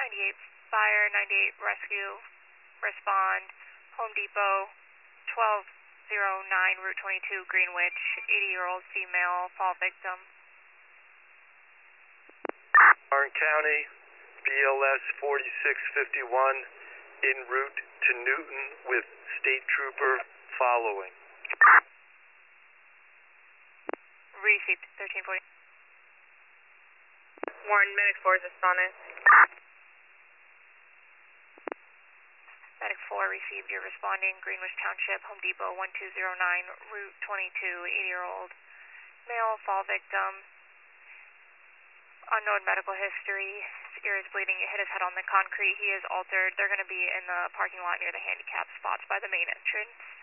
98 fire, 98 rescue, respond, Home Depot, 1209 Route 22, Greenwich, 80-year-old female, fall victim. Warren County, BLS 4651, en route to Newton with State Trooper following. Received, 1340. Warren, Medic 4 is responding. Medic 4 received, you're responding, Greenwich Township, Home Depot, 1209, Route 22, 80-year-old male, fall victim. Unknown medical history, his ear is bleeding, it hit his head on the concrete, he is altered. They're going to be in the parking lot near the handicap spots by the main entrance.